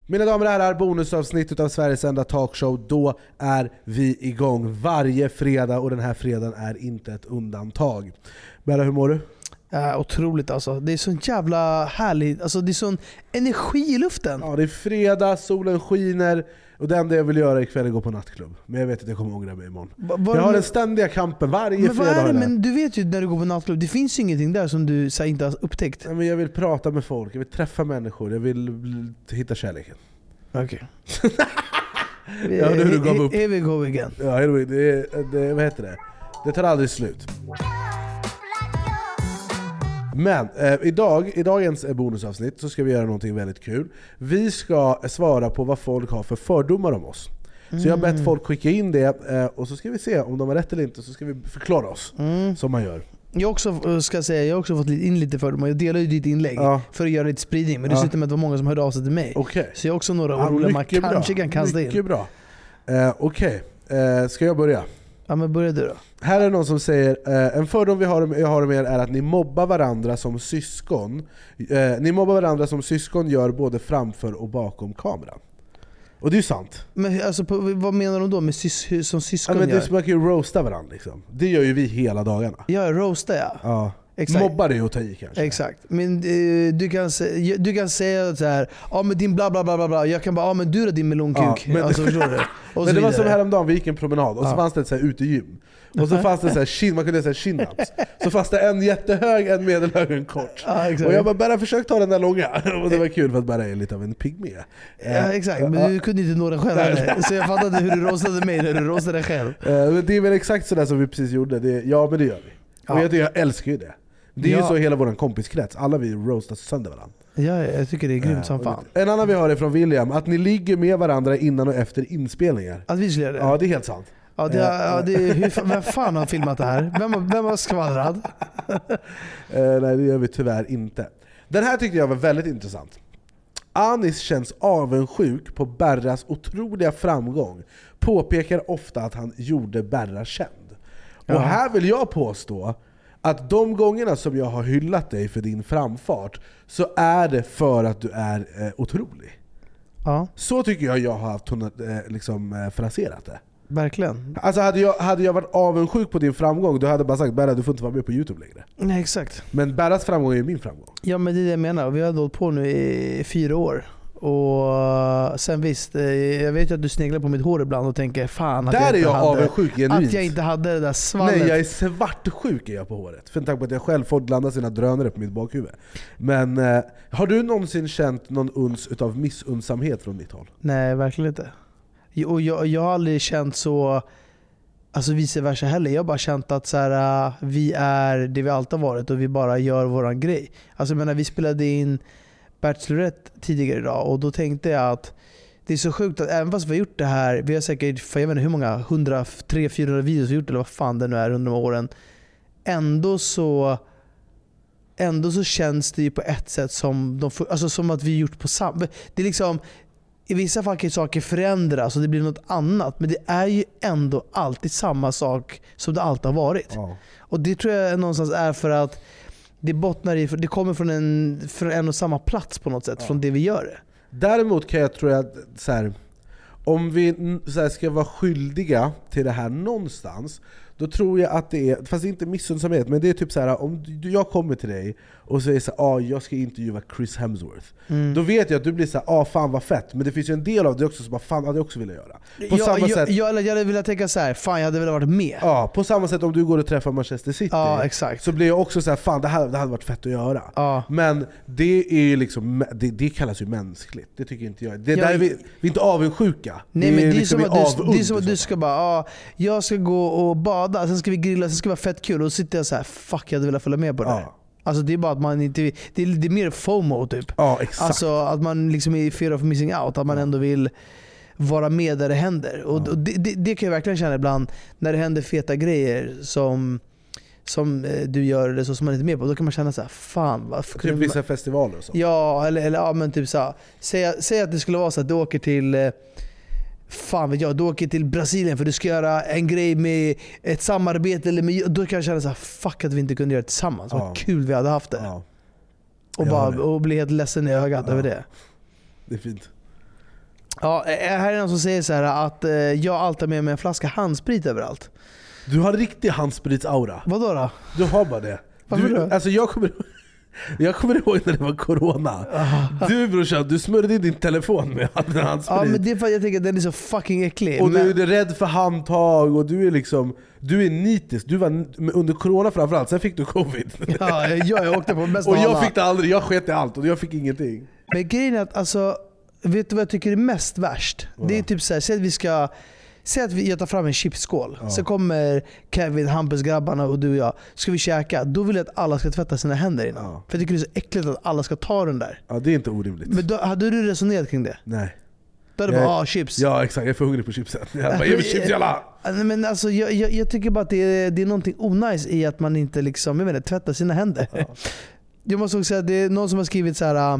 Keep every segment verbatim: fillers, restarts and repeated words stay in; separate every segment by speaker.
Speaker 1: Mina damer och herrar, bonusavsnitt av Sveriges enda talkshow. Då är vi igång varje fredag och den här fredagen är inte ett undantag. Bella, hur mår du?
Speaker 2: Ja, otroligt alltså. Det är sån jävla härligt. Alltså det är sån energi i luften.
Speaker 1: Ja, det är fredag, solen skiner och det enda jag vill göra ikväll är gå på nattklubb. Men jag vet att jag kommer ångra mig imorgon. Va, jag har den ständiga kampen varje
Speaker 2: men
Speaker 1: fredag.
Speaker 2: Vad är det? Men du vet ju när du går på nattklubb, det finns ju ingenting där som du så här, inte har upptäckt.
Speaker 1: Ja, men jag vill prata med folk, jag vill träffa människor, jag vill hitta kärleken.
Speaker 2: Okej.
Speaker 1: Okay. Ja, du gav upp.
Speaker 2: Here we go again.
Speaker 1: Ja, det, det, det, vad heter det? Det tar aldrig slut. Men eh, idag, i dagens bonusavsnitt så ska vi göra någonting väldigt kul. Vi ska svara på vad folk har för fördomar om oss. Mm. Så jag har bett folk skicka in det eh, och så ska vi se om de har rätt eller inte, så ska vi förklara oss mm. som man gör.
Speaker 2: Jag också ska säga, jag har också fått in lite fördomar. Jag delar ju ditt inlägg ja. för att göra lite spridning, men det ja. slutade med att det var många som hörde av sig till mig.
Speaker 1: Okay.
Speaker 2: Så jag har också några oroliga man kanske kan kasta in.
Speaker 1: Mycket bra. Eh, Okej, okay. eh, ska jag börja?
Speaker 2: Ja, men börja du då.
Speaker 1: Här är någon som säger eh, en fördom vi har, jag har om er är att ni mobbar varandra som syskon. Eh, ni mobbar varandra som syskon gör både framför och bakom kameran. Och det är ju sant.
Speaker 2: Men alltså, på, vad menar de då med sys- som syskon
Speaker 1: ja, men det
Speaker 2: gör?
Speaker 1: är som att man kan roasta varandra liksom. Det gör ju vi hela dagarna.
Speaker 2: Ja, roasta ja.
Speaker 1: Ja. Exakt. Mobbar det ju att ta i kanske.
Speaker 2: Exakt. Men eh, du, kan se, du kan säga så här, ja men din bla bla bla bla bla. Jag kan bara, ja men du är din melonkuk. Ja, men, alltså, förstår du? Och
Speaker 1: men det var som häromdagen, vi gick en promenad och så ja. fanns det ett så här utegym. Och så fanns det så här chin, man kunde säga chin-ups. Så fanns det en jättehög, en medelhög och en kort. Ja, och jag bara, bara försökte ta den där långa. Och det var kul för att bara är lite av en pygmé.
Speaker 2: Ja, exakt. Men ja. du kunde inte nå den själv heller. Så jag fattade hur du rostade mig när du rostade dig själv.
Speaker 1: Det är väl exakt sådär som vi precis gjorde. Det, ja, men det gör vi. Och ja. jag, jag älskar ju det. Det är ja. ju så hela vår kompiskrets. Alla vi roastar sönder varandra.
Speaker 2: Ja, jag tycker det är grymt ja, som fan.
Speaker 1: En annan vi har är från William. Att ni ligger med varandra innan och efter inspelningar.
Speaker 2: Att vi skulle göra det?
Speaker 1: Ja, det är helt sant.
Speaker 2: Ja, det är, ja, det är, hur, vem fan har filmat det här? Vem, vem har skvallrat?
Speaker 1: uh, nej, det gör vi tyvärr inte. Den här tyckte jag var väldigt intressant. Anis känns avundsjuk på Berras otroliga framgång. Påpekar ofta att han gjorde Berra känd. Ja. Och här vill jag påstå att de gångerna som jag har hyllat dig för din framfart så är det för att du är eh, otrolig.
Speaker 2: Ja.
Speaker 1: Så tycker jag jag har haft eh, liksom, eh, fraserat det.
Speaker 2: Verkligen.
Speaker 1: Alltså hade jag, hade jag varit avundsjuk på din framgång, då hade jag bara sagt Berra, du får inte vara med på YouTube längre.
Speaker 2: Nej, exakt.
Speaker 1: Men Berras framgång är min framgång.
Speaker 2: Ja, men det är det jag menar. Vi har hållit på nu i fyra år. Och sen visst, jag vet ju att du sneglar på mitt hår ibland och tänker fan att
Speaker 1: där
Speaker 2: jag
Speaker 1: är
Speaker 2: inte
Speaker 1: jag
Speaker 2: hade,
Speaker 1: avundsjuk genuint.
Speaker 2: att jag inte hade det där svallet.
Speaker 1: Nej, jag är svartsjuk är jag på håret. För en tanke på att jag själv får landa sina drönare på mitt bakhuvud. Men eh, har du någonsin känt någon uns utav missunnsamhet från mitt håll?
Speaker 2: Nej, verkligen inte. Och jag, jag har aldrig känt så, alltså vice versa heller. Jag har bara känt att så här, vi är det vi alltid har varit och vi bara gör våran grej. Alltså jag menar, vi spelade in Bachelorette tidigare idag och då tänkte jag att det är så sjukt att även fast vi har gjort det här, vi har säkert, för jag vet inte hur många, hundra, tre, fyrahundra videos vi gjort eller vad fan det nu är under de åren, ändå så ändå så känns det ju på ett sätt som de, alltså som att vi gjort på samma, det är liksom i vissa fall kan saker förändras och det blir något annat, men det är ju ändå alltid samma sak som det alltid har varit. Ja. Och det tror jag någonstans är för att det bottnar i, det kommer från en, från en och samma plats på något sätt, ja. från det vi gör.
Speaker 1: Däremot kan jag tro att så här, om vi så här, ska vara skyldiga till det här någonstans, då tror jag att det är, fast inte missunnsamhet, men det är typ så här, om jag kommer till dig och säger så här, ah, jag ska intervjua Chris Hemsworth. Mm. Då vet jag att du blir så här, ah, fan vad fett, men det finns ju en del av det också som bara, fan hade jag också velat göra. På
Speaker 2: ja,
Speaker 1: samma
Speaker 2: jag,
Speaker 1: sätt,
Speaker 2: jag, jag hade velat tänka så här, fan jag hade velat varit med.
Speaker 1: Ja, på samma sätt om du går och träffar Manchester City,
Speaker 2: ja, exakt.
Speaker 1: så blir jag också så här, fan det hade, det hade varit fett att göra. Ja. Men det är liksom, det, det kallas ju mänskligt. Det tycker inte jag. Det
Speaker 2: ja,
Speaker 1: där är vi, vi är inte avundsjuka.
Speaker 2: Nej,
Speaker 1: det
Speaker 2: men
Speaker 1: är
Speaker 2: det är
Speaker 1: liksom
Speaker 2: som att du, det är som att du
Speaker 1: så.
Speaker 2: ska bara, ah, jag ska gå och bada, sen ska vi grilla, sen ska det vara fett kul, och så sitter jag så här, fuck jag hade velat följa med på det. Ja. Alltså det är bara att man inte, det är, det är mer FOMO typ.
Speaker 1: Ja, exakt.
Speaker 2: Alltså att man liksom är fear of missing out, att man ändå vill vara med där det händer. Och ja. det, det, det kan jag verkligen känna ibland när det händer feta grejer som som du gör eller så som man inte är med på, då kan man känna så här, fan varför
Speaker 1: typ vissa festivaler och så.
Speaker 2: Ja, eller, eller ja, men typ så här, säg, säg att det skulle vara så att du åker till fan vet jag, du åker till Brasilien för du ska göra en grej med ett samarbete eller med, då kan jag känna så här, fuck att vi inte kunde göra det tillsammans. Ja. Vad kul vi hade haft det. Ja. Och, bara, och bli helt ledsen i ögat ja. över det.
Speaker 1: Det är fint.
Speaker 2: Ja, här är någon som säger så här att eh, jag alltid har med mig en flaska handsprit överallt.
Speaker 1: Du har riktig handsprits-aura.
Speaker 2: Vadå då?
Speaker 1: Du har bara det.
Speaker 2: Varför
Speaker 1: Du,
Speaker 2: då?
Speaker 1: alltså jag kommer Jag kommer ihåg när det var corona. Du brorsan, du smörjde in din telefon med handsprit.
Speaker 2: Ja, men det är för att jag tänker att den är så fucking äcklig.
Speaker 1: Och
Speaker 2: men...
Speaker 1: du är rädd för handtag och du är liksom du är nitisk. Du var under corona framförallt, sen fick du covid.
Speaker 2: Ja, jag, jag åkte på mest av
Speaker 1: och jag
Speaker 2: alla.
Speaker 1: fick det aldrig, jag sket i allt och jag fick ingenting.
Speaker 2: Men grejen är att alltså, vet du vad jag tycker är mest värst? Ja. Det är typ såhär, säg att vi ska Säg att vi, jag tar fram en chipsskål, ja. Så kommer Kevin, Hampus, grabbarna och du och jag. Ska vi käka? Då vill jag att alla ska tvätta sina händer innan. Ja. För jag tycker det är så äckligt att alla ska ta den där.
Speaker 1: Ja, det är inte orimligt.
Speaker 2: Men då, hade du resonerat kring det?
Speaker 1: Nej.
Speaker 2: Då hade du bara, ah, chips.
Speaker 1: Ja exakt, jag är för hungrig på chipsen. Jag bara, ge mig chips jalla!
Speaker 2: Men alltså, jag, jag, jag tycker bara att det är, det är någonting onajs i att man inte liksom, jag vet inte, tvättar sina händer. Ja. Jag måste också säga att det är någon som har skrivit så här.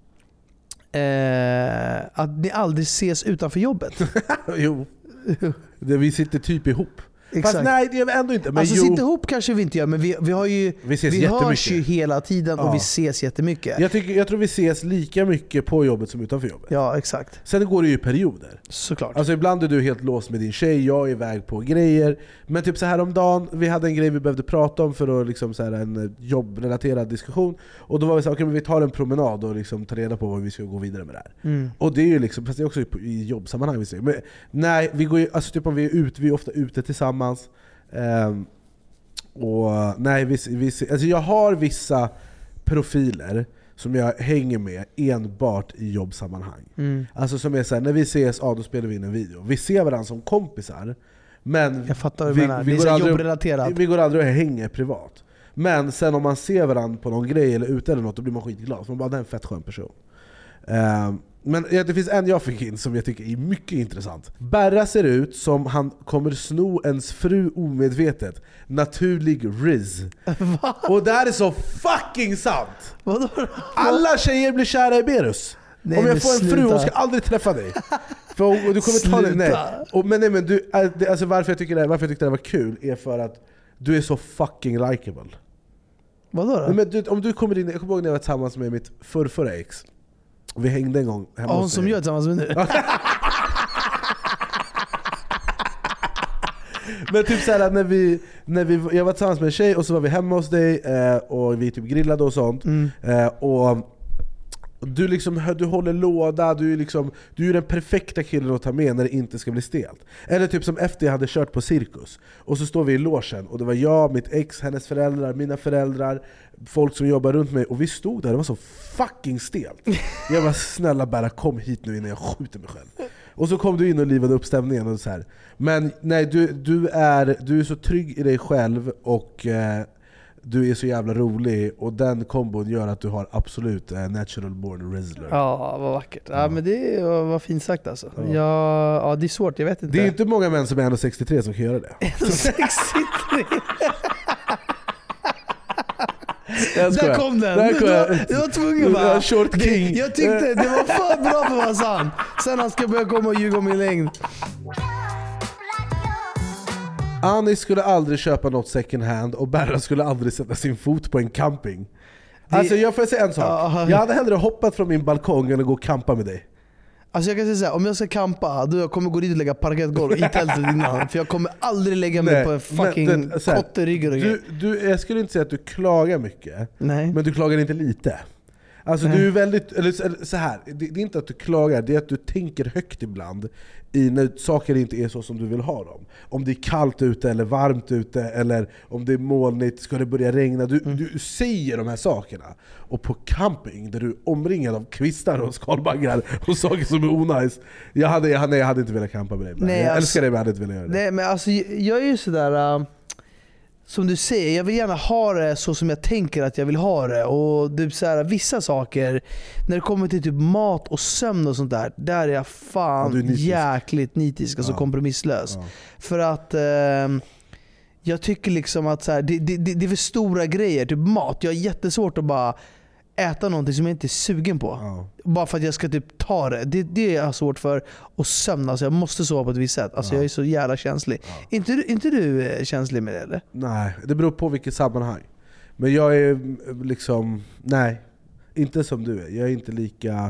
Speaker 2: Eh, att ni aldrig ses utanför jobbet.
Speaker 1: Jo. Det, vi sitter typ ihop.
Speaker 2: Exakt.
Speaker 1: Fast nej, det gör vi ändå inte. Men
Speaker 2: alltså
Speaker 1: jo.
Speaker 2: sitta ihop kanske vi inte gör, men vi, vi har ju
Speaker 1: vi, ses
Speaker 2: vi hörs ju hela tiden, ja. Och vi ses jättemycket.
Speaker 1: Jag, tycker, jag tror vi ses lika mycket på jobbet som utanför jobbet.
Speaker 2: Ja, exakt.
Speaker 1: Sen går det ju i perioder.
Speaker 2: Såklart.
Speaker 1: Alltså ibland är du helt låst med din tjej, jag är iväg på grejer. Men typ så här om dagen, vi hade en grej vi behövde prata om för att liksom så här en jobbrelaterad diskussion. Och då var vi så här, okej, men vi tar en promenad och liksom tar reda på vad vi ska gå vidare med det här.
Speaker 2: Mm.
Speaker 1: Och det är ju liksom, fast det är också i jobbsammanhang vi säger. Men nej, vi går ju, alltså typ om vi är ute, vi är ofta ute tillsammans. Um, och nej, vi, vi, alltså jag har vissa profiler som jag hänger med enbart i jobbsammanhang. Mm. Alltså som är så här, när vi ses, ja, då spelar vi in en video. Vi ser varandra som kompisar, men
Speaker 2: jag fattar vad
Speaker 1: vi,
Speaker 2: du menar.
Speaker 1: vi,
Speaker 2: det
Speaker 1: går
Speaker 2: är
Speaker 1: aldrig,
Speaker 2: jobbrelaterat.
Speaker 1: vi går aldrig och hänger privat. Men sen om man ser varandra på någon grej eller ute eller något, då blir man skitglad. Så man bara, det är en fett skön person. Um, Men det finns en jag fick in som jag tycker är mycket intressant. Berra ser ut som han kommer sno ens fru omedvetet. Naturlig riz.
Speaker 2: Va?
Speaker 1: Och det här är så fucking sant.
Speaker 2: Vadå?
Speaker 1: Alla tjejer blir kära i Berus.
Speaker 2: Nej,
Speaker 1: om jag får en
Speaker 2: sluta.
Speaker 1: fru, hon ska aldrig träffa dig. För och du kommer ta det, nej. Och, men nej, men du, alltså varför jag tycker det, varför jag tyckte det var kul är för att du är så fucking likeable.
Speaker 2: Vadå då?
Speaker 1: Nej, men du, om du kommer in, jag kommer ihåg när jag var tillsammans med mitt förrförra ex. Vi hängde en gång hemma
Speaker 2: hon
Speaker 1: hos
Speaker 2: som
Speaker 1: dig.
Speaker 2: gör tillsammans med nu.
Speaker 1: Men typ såhär när vi, när vi, jag var tillsammans med en tjej och så var vi hemma hos dig eh, och vi typ grillade och sånt. Mm. Eh, och du liksom, du håller låda, du är liksom, du är den perfekta killen att ta med när det inte ska bli stelt. Eller typ som efter jag hade kört på cirkus. Och så står vi i logen och det var jag, mitt ex, hennes föräldrar, mina föräldrar, folk som jobbar runt mig, och vi stod där, det var så fucking stelt. Jag var snälla bara kom hit nu innan jag skjuter mig själv. Och så kom du in och livade upp stämningen och så här. Men nej, du, du, är, du är så trygg i dig själv och eh, du är så jävla rolig, och den kombon gör att du har absolut eh, natural born wrestler.
Speaker 2: Ja, vad vackert. Ja, ja, men det var, var fint sagt alltså.
Speaker 1: Ja.
Speaker 2: Ja, ja, det är svårt, jag vet inte.
Speaker 1: Det är inte många män som är ett sextiotre som kan göra det.
Speaker 2: ett sextiotre
Speaker 1: Där
Speaker 2: kom den!
Speaker 1: Där kom
Speaker 2: du, var, du var tvungen va?
Speaker 1: Short king.
Speaker 2: Det, jag tyckte det var för bra för att vara sant. Sen han ska börja komma och ljuga om min längd.
Speaker 1: Anis skulle aldrig köpa något second hand, och Berra skulle aldrig sätta sin fot på en camping. Det... Alltså jag får säga en sak. Uh, jag hade hellre hoppat från min balkong än att gå och campa med dig.
Speaker 2: Alltså jag kan säga såhär, om jag ska campa, då jag kommer gå dit och lägga parkettgolv i tältet innan. För jag kommer aldrig lägga mig Nej, på en fucking kotterygg och
Speaker 1: du, du, jag skulle inte säga att du klagar mycket.
Speaker 2: Nej.
Speaker 1: Men du klagar inte lite. Alltså Nej. Du är väldigt, eller så här, det, det är inte att du klagar, det är att du tänker högt ibland i när saker inte är så som du vill ha dem. Om det är kallt ute eller varmt ute, eller om det är molnigt, ska det börja regna. Du, mm. du säger de här sakerna. Och på camping, där du är omringad av kvistar och skalbaggar och saker som är onajs. Jag hade, jag, nej, jag hade inte velat campa med dig.
Speaker 2: Nej,
Speaker 1: jag
Speaker 2: alltså,
Speaker 1: älskar dig, men jag hade inte velat göra det.
Speaker 2: Nej, men alltså, jag är ju sådär... Uh... Som du säger, jag vill gärna ha det så som jag tänker att jag vill ha det. Och typ så här, vissa saker, när det kommer till typ mat och sömn och sånt där, där är jag fan ja, är nitisk. jäkligt nitisk, alltså ja. kompromisslös. Ja. För att eh, jag tycker liksom att så här, det, det, det är för stora grejer, typ mat. Jag har jättesvårt att bara äta någonting som jag inte är sugen på. Ja. Bara för att jag ska typ ta det. Det, det är jag svårt för. Och sömn, alltså jag måste sova på ett visst sätt. Alltså ja. jag är så jävla känslig. Ja. Inte, inte du känslig med det eller? Nej, det beror på vilket sammanhang. Men jag är liksom, nej, inte som du är. Jag är inte lika...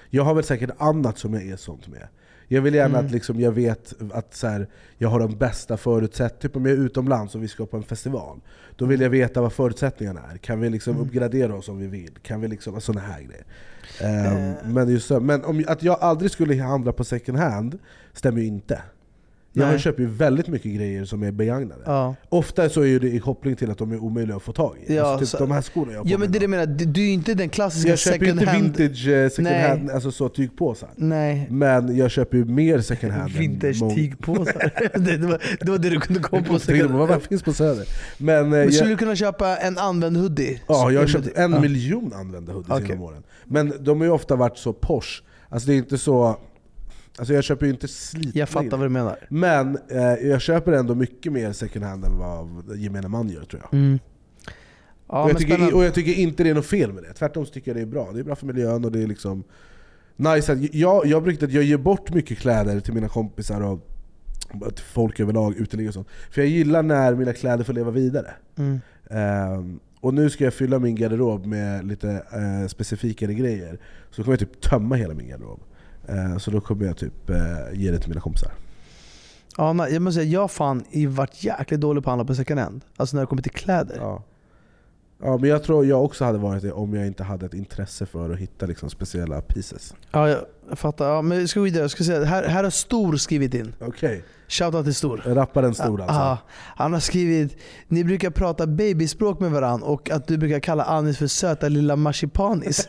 Speaker 1: Jag har väl säkert annat som jag är sånt med. Jag vill gärna mm. att liksom, jag vet att så här, jag har de bästa förutsättningarna. Typ om jag är utomlands och vi ska på en festival, då vill jag veta vad förutsättningarna är. Kan vi liksom mm. uppgradera oss om vi vill? Kan vi liksom, såna här grejer. Um, mm. Men, just så, men om, att jag aldrig skulle handla på second hand stämmer ju inte. Jag har köpt ju väldigt mycket grejer som är begagnade. Ja. Ofta så är det i koppling till att de är omöjliga att få tag i.
Speaker 2: Ja,
Speaker 1: alltså, typ
Speaker 2: så,
Speaker 1: de här skorna jag
Speaker 2: ja, men det är det menar, du, du är inte den klassiska second hand.
Speaker 1: Jag köper inte vintage second Nej. hand, alltså så tygpåsar.
Speaker 2: Nej.
Speaker 1: Men jag köper ju mer second hand.
Speaker 2: Vintage tygpåsar. det, det, var, det var det du kunde komma på second hand.
Speaker 1: Vad finns på Söder? Men,
Speaker 2: men
Speaker 1: jag,
Speaker 2: skulle du kunna köpa en använd hoodie?
Speaker 1: Ja, jag har köpt en ja. miljon använda hoodies okay. genom åren. Men de har ju ofta varit så posh. Alltså det är inte så... Alltså jag köper ju inte slitna.
Speaker 2: Jag fattar vad du menar.
Speaker 1: Men eh, jag köper ändå mycket mer second hand än vad gemene man gör, tror jag. Mm. Ja, och, jag tycker, och jag tycker inte det är något fel med det. Tvärtom så tycker jag det är bra. Det är bra för miljön och det är liksom nice. Att jag, jag brukar att jag ger bort mycket kläder till mina kompisar och till folk överlag, uteligg och sånt. För jag gillar när mina kläder får leva vidare. Mm. Um, och nu ska jag fylla min garderob med lite uh, specifikare grejer. Så kommer jag typ tömma hela min garderob. Så då kommer jag typ ge det till mina kompisar.
Speaker 2: Ja, men jag måste säga, jag fan har varit jäkligt dålig på att handla på second hand. Alltså när det kommer till kläder.
Speaker 1: Ja. Ja, men jag tror jag också hade varit det om jag inte hade ett intresse för att hitta liksom speciella pieces.
Speaker 2: Ja, jag fattar. Ja, men ska vi vidare. Jag ska säga, här, här har Stor skrivit in.
Speaker 1: Okej. Okay.
Speaker 2: Shoutout till Stor.
Speaker 1: Rapparen Stor alltså.
Speaker 2: Ja, han har skrivit: ni brukar prata babyspråk med varann och att du brukar kalla Anis för söta lilla marsipanis.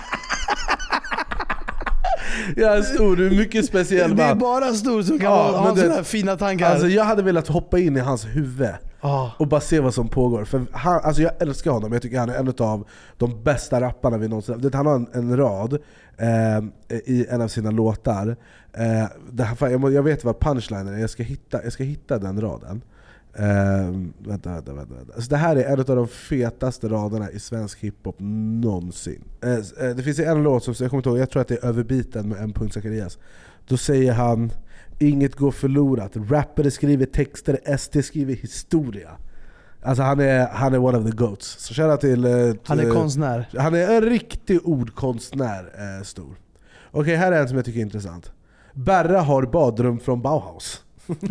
Speaker 1: Jag är Stor, du är mycket speciell.
Speaker 2: Det är bara Stor som kan ja, ha sådana här fina tankar.
Speaker 1: Alltså jag hade velat hoppa in i hans huvud oh. och bara se vad som pågår. För han, alltså jag älskar honom, jag tycker han är en av de bästa rapparna vi någonsin. Han har en, en rad eh, i en av sina låtar. Eh, där, jag, jag vet vad punchline är, jag ska hitta, jag ska hitta den raden. Uh, vänta, vänta, vänta, vänta. Alltså det här är en av de fetaste raderna i svensk hiphop någonsin. Uh, uh, det finns en låt som jag kommer inte ihåg, jag tror att det är Överbiten med M. Zacharias. Då säger han: inget går förlorat. Rappare skriver texter, S T skriver historia. Alltså han är, han är one of the goats. Så kära till, uh,
Speaker 2: han är konstnär.
Speaker 1: Han är en riktig ordkonstnär, uh, Stor. Okej, okay, här är en som jag tycker är intressant. Berra har badrum från Bauhaus.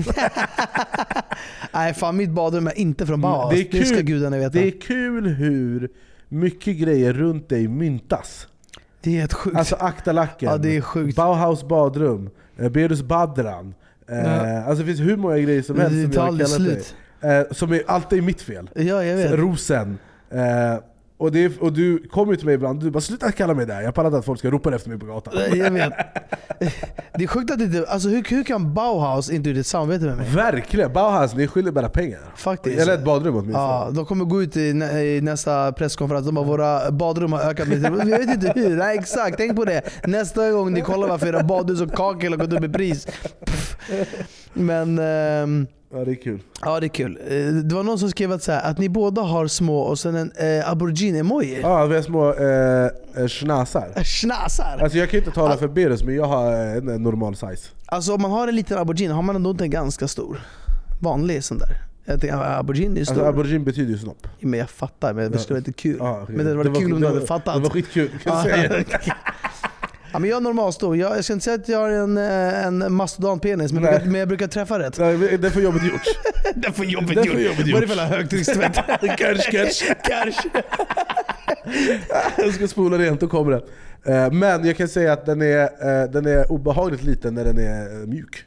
Speaker 2: Nej fan, mitt badrum är inte från Bauhaus.
Speaker 1: Det är kul,
Speaker 2: det ska gudarna veta.
Speaker 1: Det är kul hur mycket grejer runt dig myntas.
Speaker 2: Det är helt sjukt.
Speaker 1: Alltså Aktalacken,
Speaker 2: ja, det är sjukt.
Speaker 1: Bauhaus badrum, Berus Badran. Ja. Eh, alltså det finns hur många grejer som helst som jag kallar dig. Eh, som är alltid mitt fel.
Speaker 2: Ja, jag vet.
Speaker 1: Rosen. Eh, Och, det, och du kommer ju till mig ibland, du bara sluta kalla mig där. Jag pallar inte att folk ska ropa efter mig på gatan.
Speaker 2: Jag vet. Det är sjukt att det inte, alltså hur, hur kan Bauhaus inte ut ett samarbete med mig?
Speaker 1: Verkligen, Bauhaus, ni skyller bara pengar.
Speaker 2: Faktiskt.
Speaker 1: Eller ett badrum åtminstone.
Speaker 2: Ja, de kommer gå ut i, nä, i nästa presskonferens. De bara, våra badrum har ökat med. Jag vet inte hur, nej exakt, tänk på det. Nästa gång ni kollar varför era badhus och kakel har gått upp i pris. Pff. Men... Ehm,
Speaker 1: ja, det är kul.
Speaker 2: Ja, det är kul. Det var någon som skrev att, så här, att ni båda har små och sen en eh, aborigine-emoji.
Speaker 1: Ja, vi har små eh, schnasar.
Speaker 2: Schnasar?
Speaker 1: Alltså jag kan inte tala för Berus, men jag har en, en normal size.
Speaker 2: Alltså om man har en liten aborigine har man ändå inte en ganska stor. Vanlig sån där. Jag tänker, aborigine är stor.
Speaker 1: Alltså aborigine betyder ju snopp.
Speaker 2: Men jag fattar, men det skulle vara lite kul.
Speaker 1: Ja, okay.
Speaker 2: Men det var, det var kul om du hade fattat.
Speaker 1: Det var skitkul, kan jag säga.
Speaker 2: Ja, men jag är normalstor. Jag, jag ska inte säga att jag har en, en mastodonpenis, men, men jag brukar träffa rätt.
Speaker 1: Nej, det får jobbet gjort.
Speaker 2: Det får jobbet
Speaker 1: det
Speaker 2: gjort.
Speaker 1: Får jobbet gjort.
Speaker 2: Vad är det för högtryckstvätt?
Speaker 1: Kanske, kanske.
Speaker 2: Kanske.
Speaker 1: Jag ska spola rent och kommer det. Men jag kan säga att den är, den är obehagligt liten när den är mjuk.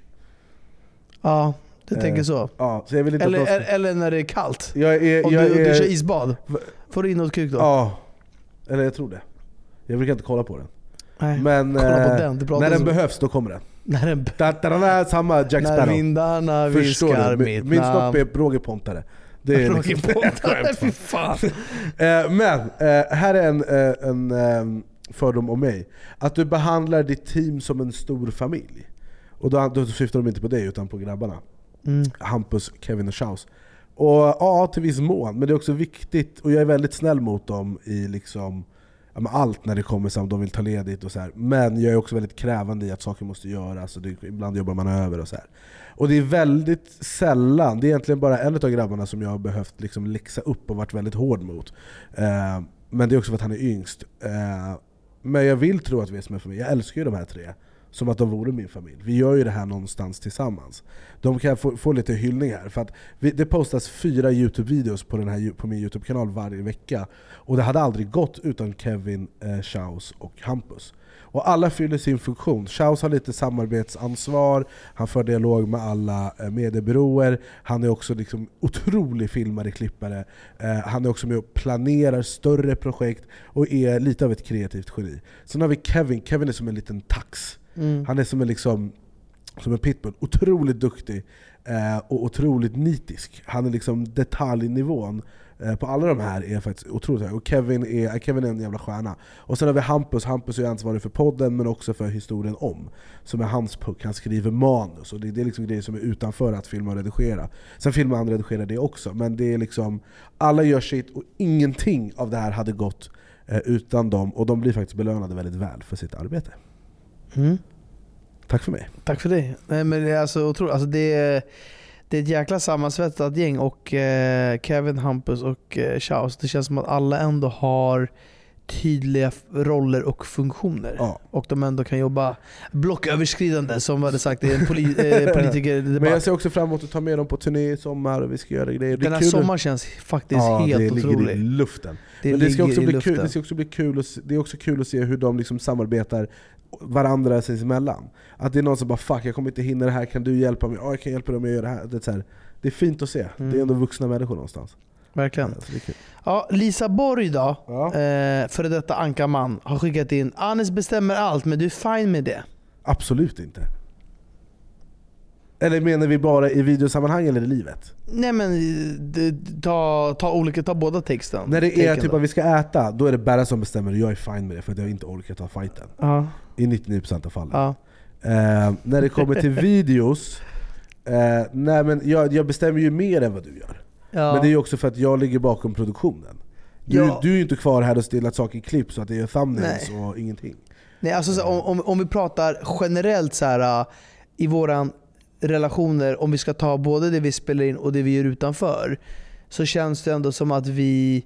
Speaker 2: Ja, du tänker så.
Speaker 1: Ja, så jag vill inte
Speaker 2: eller, ska... eller när det är kallt.
Speaker 1: Jag är,
Speaker 2: Om
Speaker 1: jag
Speaker 2: du,
Speaker 1: är...
Speaker 2: du kör isbad. Får du in något kuk då?
Speaker 1: Ja, eller jag tror det. Jag brukar inte kolla på den.
Speaker 2: Nej,
Speaker 1: men
Speaker 2: kolla på den.
Speaker 1: när den
Speaker 2: så...
Speaker 1: behövs, då kommer den.
Speaker 2: När den
Speaker 1: är samma Jack Sparrow.
Speaker 2: När vindarna viskar mitt
Speaker 1: Min snopp är Roger Pontare. Det är
Speaker 2: Roger liksom... Pontare, fy fan.
Speaker 1: Men här är en, en fördom om mig. Att du behandlar ditt team som en stor familj. Och då, då syftar de inte på dig utan på grabbarna. Mm. Hampus, Kevin och Chaus. Och ja, till viss mån. Men det är också viktigt, och jag är väldigt snäll mot dem i liksom... allt när det kommer samt de vill ta ledigt och så här. Men jag är också väldigt krävande i att saker måste göras och det, ibland jobbar man över och så här. Och det är väldigt sällan, det är egentligen bara en av grabbarna som jag har behövt liksom läxa upp och varit väldigt hård mot. Eh, men det är också för att han är yngst. Eh, Men jag vill tro att vi är som en familj. Jag älskar ju de här tre som att de vore min familj. Vi gör ju det här någonstans tillsammans. De kan få, få lite hyllning här. För att vi, det postas fyra YouTube-videos på, den här, på min YouTube-kanal varje vecka. Och det hade aldrig gått utan Kevin, eh, Chaos och Hampus. Och alla fyller sin funktion. Chaos har lite samarbetsansvar. Han för dialog med alla eh, mediebyråer. Han är också liksom otrolig filmare, klippare. Eh, han är också med och planerar större projekt och är lite av ett kreativt geni. Sen har vi Kevin. Kevin är som en liten tax. Mm. Han är som en, liksom, som en pitbull. Otroligt duktig eh, och otroligt nitisk. Han är liksom detaljnivån eh, på alla de här är faktiskt otroligt hög. Och Kevin är, Kevin är en jävla stjärna. Och sen har vi Hampus. Hampus är ansvarig för podden men också för historien om. Som är hans puck. Han skriver manus. Och det, det är liksom grejer som är utanför att filma och redigera. Sen filmar han och redigerar det också. Men det är liksom, alla gör sitt och ingenting av det här hade gått eh, utan dem. Och de blir faktiskt belönade väldigt väl för sitt arbete. Mm. Tack för mig.
Speaker 2: Tack för dig. Nej, men det är alltså otroligt. Alltså det är, det är ett jäkla sammansvettat gäng och eh, Kevin, Hampus och eh, Chaos. Det känns som att alla ändå har tydliga roller och funktioner. Ja. Och de ändå kan jobba blocköverskridande som vi hade sagt i en poli- eh, politikerdebatt.
Speaker 1: Men jag ser också fram emot att ta med dem på turné i sommar och vi ska göra grejer.
Speaker 2: Den här sommaren känns faktiskt ja, helt
Speaker 1: det
Speaker 2: otrolig.
Speaker 1: Ligger i luften.
Speaker 2: Det,
Speaker 1: Men det ska också bli
Speaker 2: kul,
Speaker 1: det ska också bli kul och, det är också kul att se hur de liksom samarbetar varandra sinsemellan. Att det är någon som bara fuck, jag kommer inte hinna det här, kan du hjälpa mig? Ja, jag kan hjälpa dem att göra det här. Det är, så här, det är fint att se. Mm. Det är ändå vuxna människor någonstans.
Speaker 2: Verkligen. Ja, ja, Lisa Borg då, ja. eh, före detta ankarman, har skickat in Anis bestämmer allt, men du är fine med det?
Speaker 1: Absolut inte. Eller menar vi bara i videosammanhang eller i livet?
Speaker 2: Nej men ta, ta, olika, ta båda texten.
Speaker 1: När det är typ då. Att vi ska äta, då är det bara som bestämmer och jag är fine med det för att jag inte orkar ta fighten. Uh-huh. I nittionio procent av fallen. Uh-huh. eh, när det kommer till videos, eh, nej men jag, jag bestämmer ju mer än vad du gör. Ja. Men det är ju också för att jag ligger bakom produktionen. Du, ja. du är ju inte kvar här och stillat saker i klipp så att det är thumbnails nej. Och ingenting.
Speaker 2: Nej, alltså så, om, om, om vi pratar generellt så här i våran relationer, om vi ska ta både det vi spelar in och det vi gör utanför, så känns det ändå som att vi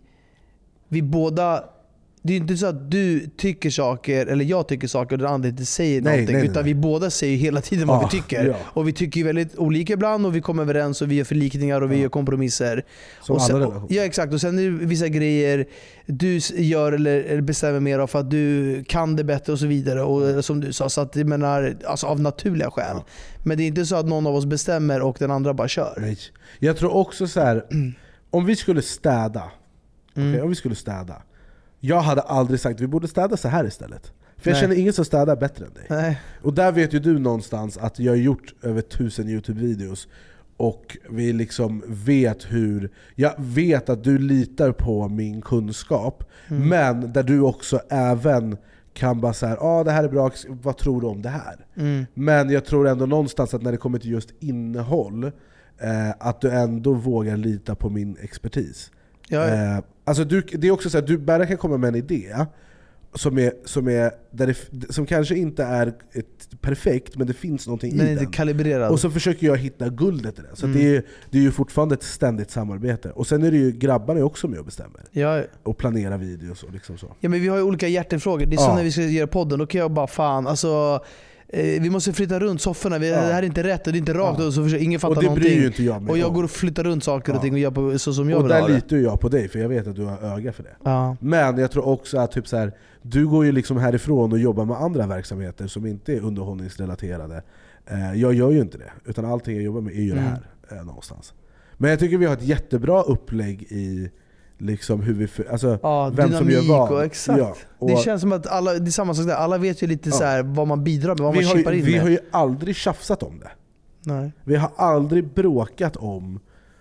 Speaker 2: vi båda, det är inte så att du tycker saker eller jag tycker saker och den andra inte säger nej, någonting, nej, nej, utan nej. Vi båda säger hela tiden vad ah, vi tycker. Ja. Och vi tycker väldigt olika ibland och vi kommer överens och vi gör förlikningar och vi ja. Gör kompromisser.
Speaker 1: Som
Speaker 2: och sen,
Speaker 1: alla relationer.
Speaker 2: Ja, exakt. Och sen är det vissa grejer du gör eller, eller bestämmer mer av för att du kan det bättre och så vidare. Och som du sa, så att jag menar, alltså av naturliga skäl. Ja. Men det är inte så att någon av oss bestämmer och den andra bara kör.
Speaker 1: Nej. Jag tror också så här, om vi skulle städa, mm. okay, om vi skulle städa, jag hade aldrig sagt att vi borde städa så här istället. För jag Nej. Känner ingen som städar bättre än dig. Nej. Och där vet ju du någonstans att jag har gjort över tusen YouTube-videos. Och vi liksom vet hur... Jag vet att du litar på min kunskap. Mm. Men där du också även kan bara säga, ja ah, det här är bra, vad tror du om det här? Mm. Men jag tror ändå någonstans att när det kommer till just innehåll, eh, att du ändå vågar lita på min expertis. Ja, ja. Eh, alltså du, det är också så att du bara kan komma med en idé som, är, som, är, där det, som kanske inte är ett perfekt, men det finns någonting
Speaker 2: men
Speaker 1: i den.
Speaker 2: Kalibrerad.
Speaker 1: Och så försöker jag hitta guldet i det. Så mm. det, är, det är ju fortfarande ett ständigt samarbete. Och sen är det ju grabbarna också med och bestämmer.
Speaker 2: Ja.
Speaker 1: Och planerar videos och liksom så.
Speaker 2: Ja, men vi har ju olika hjärtefrågor. Det är så ja. När vi ska göra podden, då kan jag bara fan, alltså... Vi måste flytta runt sofforna. Vi, ja. Det här är inte rätt och det är inte rakt. Ja. Och så försöker ingen fatta
Speaker 1: och det
Speaker 2: någonting.
Speaker 1: Bryr ju inte jag
Speaker 2: och jag går och flyttar runt saker ja. Och ting och gör på, så som jag
Speaker 1: och
Speaker 2: vill ha det.
Speaker 1: Och där litar jag på dig för jag vet att du har öga för det.
Speaker 2: Ja.
Speaker 1: Men jag tror också att typ så här, du går ju liksom härifrån och jobbar med andra verksamheter som inte är underhållningsrelaterade. Jag gör ju inte det. Utan allting jag jobbar med är ju mm. det här någonstans. Men jag tycker vi har ett jättebra upplägg i liksom hur vi, alltså
Speaker 2: ja,
Speaker 1: vem som gör vad.
Speaker 2: Och exakt. Ja, och det känns som att alla, det är samma sak där. Alla vet ju lite ja. Så här vad man bidrar med, vad
Speaker 1: vi
Speaker 2: man chippar in
Speaker 1: vi
Speaker 2: med.
Speaker 1: Vi har ju aldrig tjafsat om det.
Speaker 2: Nej.
Speaker 1: Vi har aldrig bråkat om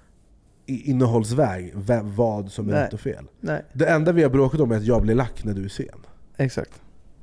Speaker 1: i innehållsväg vad som är Nej. Rätt och fel.
Speaker 2: Nej.
Speaker 1: Det enda vi har bråkat om är att jag blir lack när du är sen.
Speaker 2: Exakt.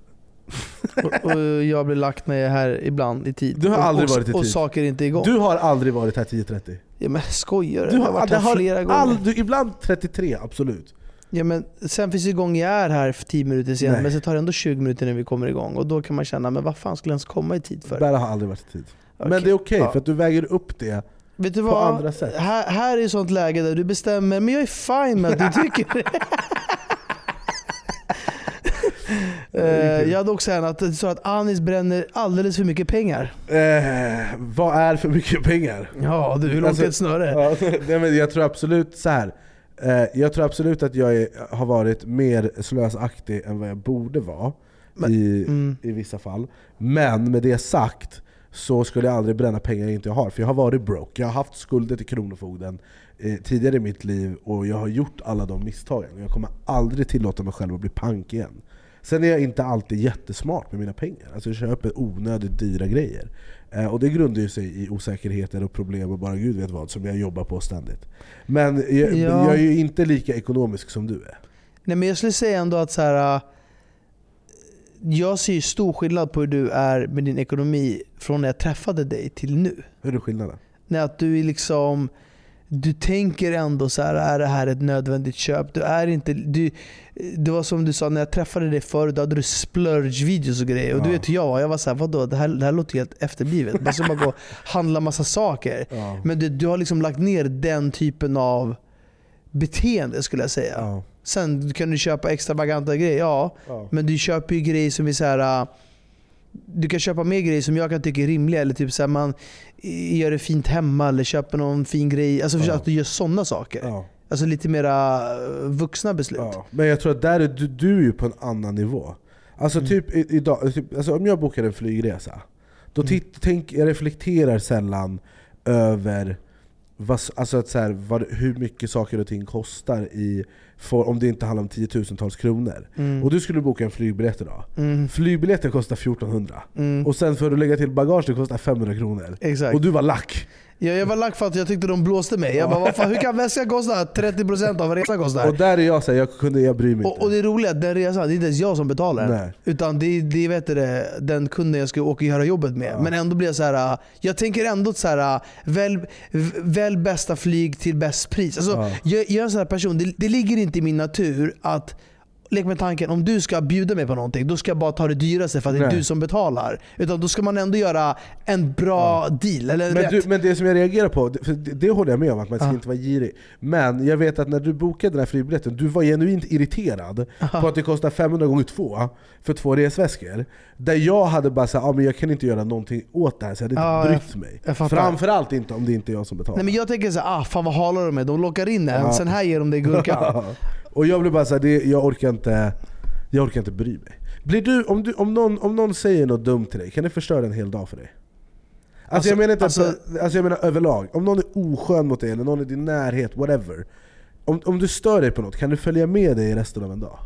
Speaker 2: och, och jag blir lagt när jag är här ibland i tid.
Speaker 1: Du har aldrig
Speaker 2: och,
Speaker 1: varit i tid.
Speaker 2: Och saker är inte igång.
Speaker 1: Du har aldrig varit här tio trettio.
Speaker 2: Ja men skojar.
Speaker 1: Du har,
Speaker 2: jag har varit här
Speaker 1: har
Speaker 2: flera gånger.
Speaker 1: All, du, ibland trettiotre, absolut.
Speaker 2: Ja men sen finns det igång jag är här för tio minuter sen. Nej. Men så tar det ändå tjugo minuter när vi kommer igång. Och då kan man känna, men vad fan skulle jag ens komma i tid för?
Speaker 1: Bära har aldrig varit i tid. Okay. Men det är okej okay, ja. För att du väger upp det. Vet du på vad? Andra sätt.
Speaker 2: Här, här är ett sånt läge där du bestämmer, men jag är fine med att du tycker det. Uh, jag hade också en att det sa att Anis bränner alldeles för mycket pengar.
Speaker 1: Eh, vad är för mycket pengar?
Speaker 2: Ja, du, hur långt är ett snöre?
Speaker 1: Ja, nej, men jag tror absolut så här. Eh, jag tror absolut att jag är, har varit mer slösaktig än vad jag borde vara men, i, mm. i vissa fall. Men med det sagt så skulle jag aldrig bränna pengar jag inte har. För jag har varit broke. Jag har haft skulder till Kronofogden eh, tidigare i mitt liv och jag har gjort alla de misstagen. Jag kommer aldrig tillåta mig själv att bli pank igen. Sen är jag inte alltid jättesmart med mina pengar. Alltså jag köper onödigt dyra grejer. Eh, och det grundar ju sig i osäkerheter och problem och bara Gud vet vad som jag jobbar på ständigt. Men jag, ja. jag är ju inte lika ekonomisk som du är. Nej,
Speaker 2: men jag skulle säga ändå att så här, jag ser ju stor skillnad på hur du är med din ekonomi från när jag träffade dig till nu.
Speaker 1: Hur är skillnaden?
Speaker 2: Nej, att du är liksom... Du tänker ändå så här, är det här ett nödvändigt köp? Du är inte, du, det var som du sa, när jag träffade dig förut, då hade du splurge-videos och grejer. Och ja. Du vet hur jag var, jag var så här, vadå? Det här, det här låter helt efterblivet. Man ska bara gå och handla massa saker. Ja. Men du, du har liksom lagt ner den typen av beteende, skulle jag säga. Ja. Sen kan du köpa extravaganta grejer, ja. ja. Men du köper ju grejer som är så här... Du kan köpa mer grejer som jag kan tycka är rimliga. Eller typ så här, man gör det fint hemma eller köper någon fin grej. Alltså ja. Att du gör sådana saker. Ja. Alltså lite mera vuxna beslut. Ja.
Speaker 1: Men jag tror att där är du, du är ju på en annan nivå. Alltså mm. typ idag, typ, alltså om jag bokar en flygresa, då mm. titt, tänk, jag reflekterar sällan över vad, alltså att så här, vad, hur mycket saker och ting kostar i, för, om det inte handlar om tiotusentals kronor. Mm. Och du skulle boka en flygbiljett idag. Mm. Flygbiljetten kostar fjortonhundra. Mm. Och sen för att lägga till bagage det kostar femhundra kronor.
Speaker 2: Exakt.
Speaker 1: Och du var lack.
Speaker 2: Ja, jag var lack för att jag tyckte de blåste mig. Jag bara, vad fan, hur kan väskan kosta trettio procent av vad resan kostar?
Speaker 1: Och där är jag så här, jag kunde jag bryr mig
Speaker 2: och,
Speaker 1: inte.
Speaker 2: och det är roligt att den resan, det är inte ens jag som betalar. Nej. Utan det är, det vet det, den kunden jag ska åka och göra jobbet med. Ja. Men ändå blir jag så här, jag tänker ändå så här, väl, väl bästa flyg till bäst pris. Alltså, ja. jag, jag är en sån här person, det, det ligger inte i min natur att lek med tanken, om du ska bjuda mig på någonting, då ska jag bara ta det dyraste för att det är du som betalar. Utan då ska man ändå göra en bra ja. deal. Eller
Speaker 1: men,
Speaker 2: rätt.
Speaker 1: Du, men det som jag reagerar på, för det, det håller jag med om, att man ska ja. inte vara girig. Men jag vet att när du bokade den här flygbiljetten, du var genuint irriterad Aha. på att det kostar femhundra gånger två för två resväskor. Där jag hade bara sagt, ah, men jag kan inte göra någonting åt det här, så jag hade inte ja, brytt mig. Jag, jag Framförallt inte om det inte är jag som betalar.
Speaker 2: Nej, men jag tänker så här, ah, fan vad halar de med? De lockar in en, ja. sen här ger de dig gurkan.
Speaker 1: Och jag blir bara så här, det, jag orkar inte jag orkar inte bry mig. Blir du om du om någon om någon säger något dumt till dig, kan det förstöra en hel dag för dig? Alltså, alltså jag menar inte alltså, att, alltså jag menar överlag. Om någon är oskön mot dig eller någon i din närhet, whatever. Om om du stör dig på något, kan du följa med dig resten av en dag?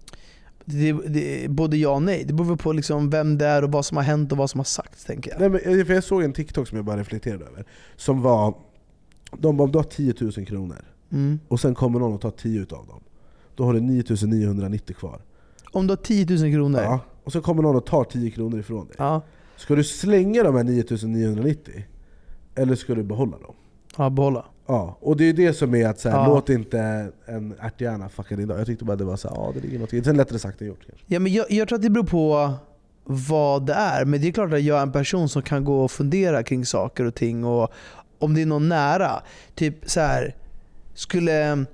Speaker 2: Det, det, både ja och nej. Det beror på liksom vem det är och vad som har hänt och vad som har sagts, tänker jag.
Speaker 1: Nej, men för jag såg en TikTok som jag bara reflekterade över, som var de om du har tio tusen kronor mm. och sen kommer någon och tar tio utav dem. Då har du nio tusen niohundranittio kvar.
Speaker 2: Om du har tio tusen kronor?
Speaker 1: Ja, och så kommer någon och tar tio kronor ifrån dig.
Speaker 2: Ja.
Speaker 1: Ska du slänga de här nio tusen niohundranittio? Eller ska du behålla dem?
Speaker 2: Ja, behålla.
Speaker 1: Ja, och det är det som är att så här, ja. låt inte en ärthjärna fucka din dag. Jag tyckte bara det var så här, ja, det ligger något. Det är lättare sagt än gjort kanske.
Speaker 2: Ja, men jag, jag tror att det beror på vad det är. Men det är klart att jag är en person som kan gå och fundera kring saker och ting. Och om det är någon nära. Typ så här, skulle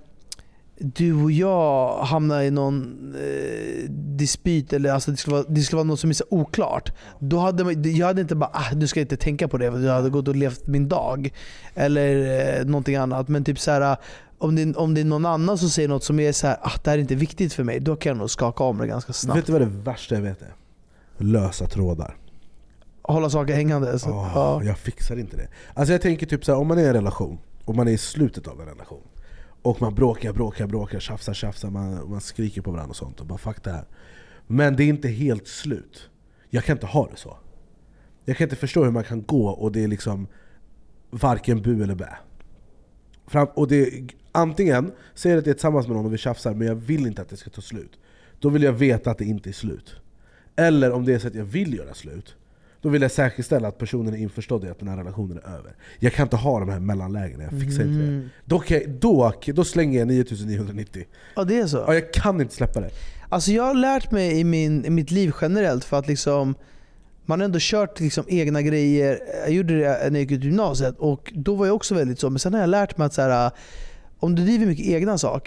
Speaker 2: du och jag hamna i någon eh, dispyt eller alltså det skulle vara, det skulle vara något som är så oklart, då hade jag hade inte bara ah, du ska inte tänka på det, jag hade gått och levt min dag eller eh, någonting annat. Men typ så här, om det, om det är någon annan som säger något som är så här, ah, det här är inte viktigt för mig, då kan jag nog skaka om det ganska snabbt.
Speaker 1: Vet du vad det värsta jag vet är? Lösa trådar.
Speaker 2: Hålla saker hängande. Så.
Speaker 1: Oh,
Speaker 2: ja.
Speaker 1: Jag fixar inte det. Alltså jag tänker typ så här, om man är i en relation och man är i slutet av en relation och man bråkar, bråkar, bråkar, tjafsar, tjafsar, man, man skriker på varandra och sånt och bara fuck det här. Men det är inte helt slut. Jag kan inte ha det så. Jag kan inte förstå hur man kan gå och det är liksom varken bu eller bä. Fram, och det är, antingen säger att jag är tillsammans med någon och vi tjafsar, men jag vill inte att det ska ta slut. Då vill jag veta att det inte är slut. Eller om det är så att jag vill göra slut, då vill jag säkerställa att personen är införstådd i att den här relationen är över. Jag kan inte ha de här mellanlägena, jag fixar mm. inte det. Då, då, då slänger jag nio tusen niohundranittio.
Speaker 2: Ja, det är så.
Speaker 1: Ja, jag kan inte släppa det.
Speaker 2: Alltså jag har lärt mig i, min, i mitt liv generellt, för att liksom man har ändå kört liksom egna grejer. Jag gjorde det när jag gick ut gymnasiet och då var jag också väldigt så. Men sen har jag lärt mig att så här, om du driver mycket egna saker,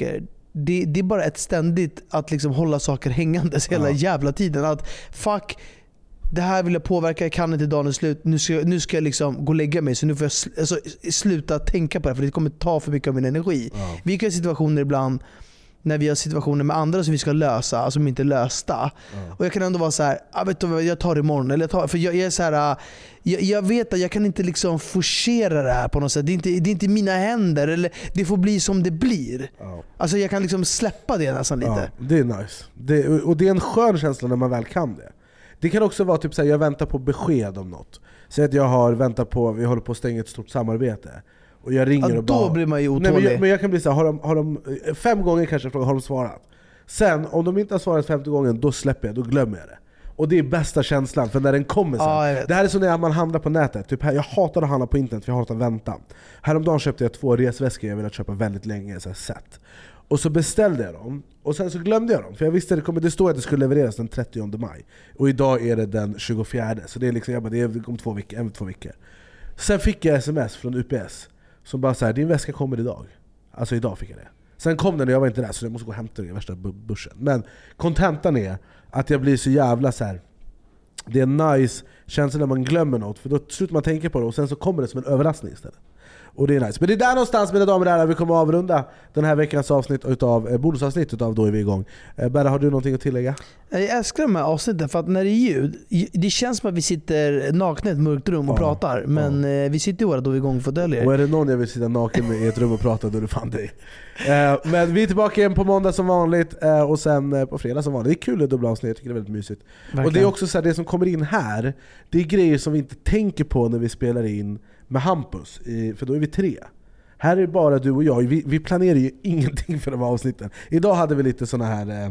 Speaker 2: det, det är bara ett ständigt att liksom hålla saker hängandes hela
Speaker 1: Ja.
Speaker 2: jävla tiden. Att fuck, det här vill jag påverka, jag kan inte dagen är slut. Nu ska, nu ska jag liksom gå och lägga mig, så nu får jag sl- alltså, sluta tänka på det, för det kommer ta för mycket av min energi.
Speaker 1: Ja.
Speaker 2: Vi kan ha situationer ibland när vi har situationer med andra som vi ska lösa, som inte är lösta.
Speaker 1: Ja.
Speaker 2: Och jag kan ändå vara så här, ah, vet du vad, jag tar det imorgon. Eller jag, tar, för jag, jag är så här, jag, jag vet att jag kan inte liksom forcera det här på något sätt. Det är inte, det är inte mina händer, eller det får bli som det blir.
Speaker 1: Ja.
Speaker 2: Alltså jag kan liksom släppa det nästan lite.
Speaker 1: Ja, det är nice. Det, och det är en skön känsla när man väl kan det. Det kan också vara typ så här, jag väntar på besked om något. Säg att jag har väntat på, vi håller på att stänga ett stort samarbete. Och jag ringer
Speaker 2: Ja,
Speaker 1: och
Speaker 2: då
Speaker 1: bara...
Speaker 2: blir man ju
Speaker 1: Nej, men,
Speaker 2: otålig.
Speaker 1: jag, men jag kan bli så här, har de, har de, fem gånger kanske frågar, har de svarat? Sen, om de inte har svarat femte gången, då släpper jag, då glömmer jag det. Och det är bästa känslan, för när den kommer sen.
Speaker 2: Ja, jag vet.
Speaker 1: Det här är så när man handlar på nätet. Typ här, jag hatar att handla på internet, för jag hatar att vänta. Häromdagen köpte jag två resväskor jag velat köpa väldigt länge, så här set. Och så beställde jag dem, och sen så glömde jag dem. För jag visste att det, kommer, det stod att det skulle levereras den trettionde maj. Och idag är det den tjugofjärde. Så det är liksom, jag bara, det är om två veckor, en, två veckor. Sen fick jag sms från U P S som bara så här, din väska kommer idag. Alltså idag fick jag det. Sen kom den och jag var inte där, så jag måste gå och hämta den i värsta bu- börsen. Men kontentan är att jag blir så jävla så här. Det är en nice känsla när man glömmer något, för då slutar man tänka på det och sen så kommer det som en överraskning istället. Och det är nice. Men det är där någonstans, mina damer och herrar, vi kommer att avrunda den här veckans avsnitt utav, eh, bonusavsnitt utav Då är vi igång. Eh, Berra, har du någonting att tillägga?
Speaker 2: Jag älskar de här avsnitten för att när det är ljud, det känns som att vi sitter nakna i ett mörkt rum och
Speaker 1: Ja,
Speaker 2: pratar. Men ja. vi sitter ju våra Då är vi igång fåtöljer.
Speaker 1: Och är det någon jag vill sitta naken med i ett rum och prata, då är det fan dig. Eh, men vi är tillbaka igen på måndag som vanligt, eh, och sen eh, på fredag som vanligt. Det är kul med dubbla avsnitt, jag tycker det är väldigt mysigt.
Speaker 2: Verkligen.
Speaker 1: Och det är också så här, det som kommer in här, det är grejer som vi inte tänker på när vi spelar in med Hampus, i, för då är vi tre. Här är det bara du och jag, vi, vi planerar ju ingenting för de här avsnitten. Idag hade vi lite såna här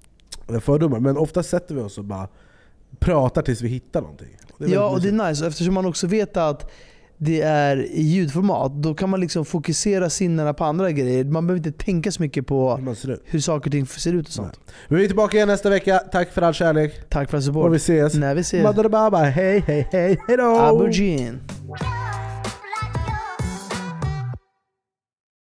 Speaker 1: eh, fördomar, men ofta sätter vi oss och bara pratar tills vi hittar någonting. Och det är
Speaker 2: ja,
Speaker 1: väldigt
Speaker 2: och det
Speaker 1: mysigt.
Speaker 2: är nice. Eftersom man också vet att det är i ljudformat, då kan man liksom fokusera sinnena på andra grejer. Man behöver inte tänka så mycket på
Speaker 1: Hur man ser ut.
Speaker 2: hur saker och ting ser ut och sånt.
Speaker 1: Men vi är tillbaka igen nästa vecka. Tack för all kärlek.
Speaker 2: Tack för
Speaker 1: Och
Speaker 2: support.
Speaker 1: vi ses.
Speaker 2: När vi ses.
Speaker 1: Mother Baba. Hej, hej, hej. Hej då.
Speaker 2: Aubergine.